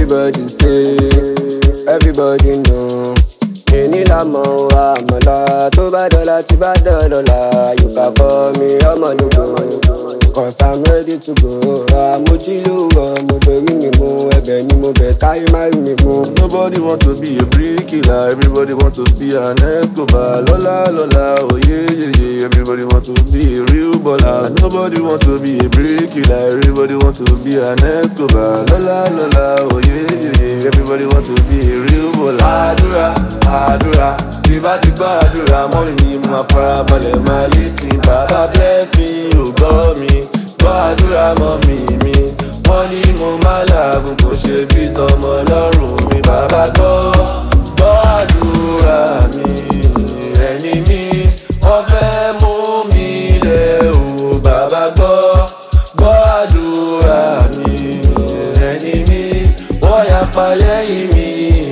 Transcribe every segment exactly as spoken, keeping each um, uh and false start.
Everybody say, everybody know. Any la mo amala, to ba dola, ti ba dola. You can call me, I'm on the go. Cause I'm ready to go. I'm mojilu, I'm mojilu me mo. Ebe ni mo be kai marry me mo. Nobody want to be a bricklayer. Everybody want to be an Escobar. Lola, Lola, oh yeah, yeah, yeah. Everybody want to be a real baller. Nobody want to be a bricklayer. Everybody want to be an Escobar. Lola, Lola, oh yeah, yeah, yeah. Everybody want to be a real baller. Adura, Adura, tí bá ti gbọ́ àdúrà mọ́ mi ni mo fara balẹ̀ máa listen. Baba bless me, oh gbọ́ mi, gbọ́ àdúrà mọ́ mi mi. Wọ́n ní mo máa làágùn kò ṣe bí tọmọ lọ́rùn mi. Bàbá gbọ́, gbọ́ àdúrà mi. Ẹni mi, wọ́n fẹ́ mú mi lẹ̀ o. Bàbá gbọ́, gbọ́ àdúrà mi. Ẹni mi, wọ́n yapa lẹ́yìn mi.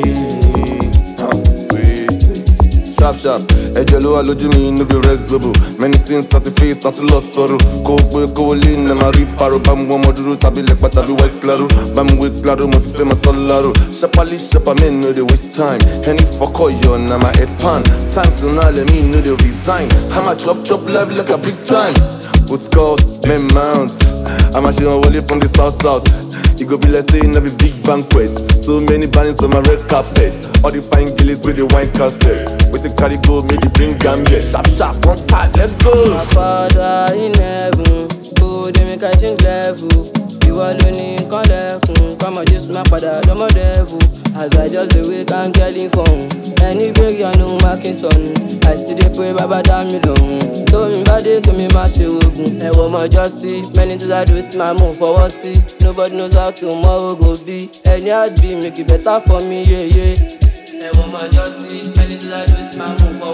Sharp, sharp, ẹ̀jẹ̀ ló wà lójú mi, no be reasonable. Many things start to face, start to lost sorrow. Kó o pé kó o lé ní ma rí paro. Bá mu ọmọ dúró tàbí lẹ́pà tàbí white claro. Bá mu wé claro, mo sì fẹ́ ma sọ lárò. Ṣapali ṣapa men no dey waste time. Any fọkọ yọ na my head pan. Time to now let me no dey resign. I'ma chop chop life like a big time. With calls, men mount. I'ma ṣe wọn wọlé from the south south. It go be like saying I be big banquet. So many banners on my red carpet. All the fine girls with the wine cassette. With the carry go, make it bring gambit. Tap tap, one part, let's go. My father in heaven, go they make I change level. You alone can lẹ́kùn, come on just my father, no more devil. As I just the way can get in phone. Anyway, I know my king son. I still dey pray, Baba damn me long. Told me bad day, come me my shogun. And what my just see, many things I do it my move for what see. Nobody knows how tomorrow go be. Any hard be make it better for me, yeah, yeah. And what my just see, many things I do it my move for